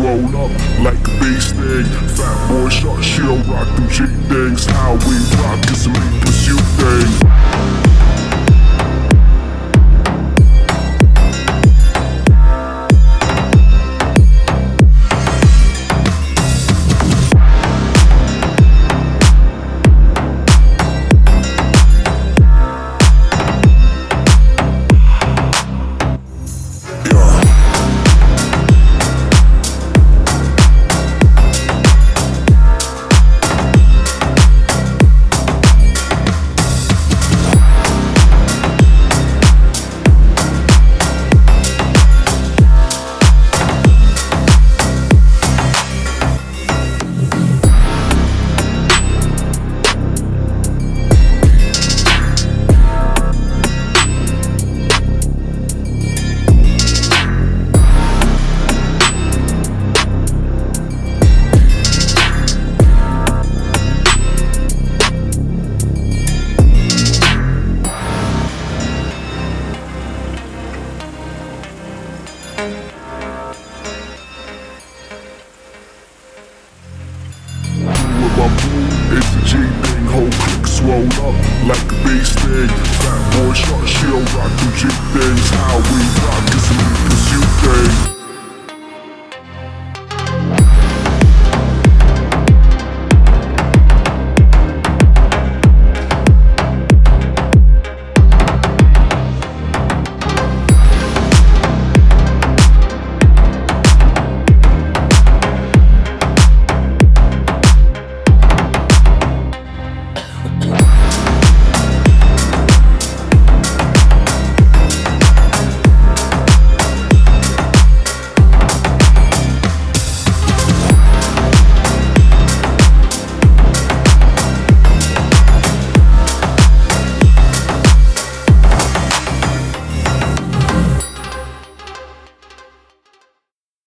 roll up like a bass thing. Fat boy shot, she don't rock them G things. How we rock is a me pursuit thing. It's a G thing, whole clique swole up like a bass thing. Fat boy shot, she don't rock them G things. How we rock is a me pursuit thing.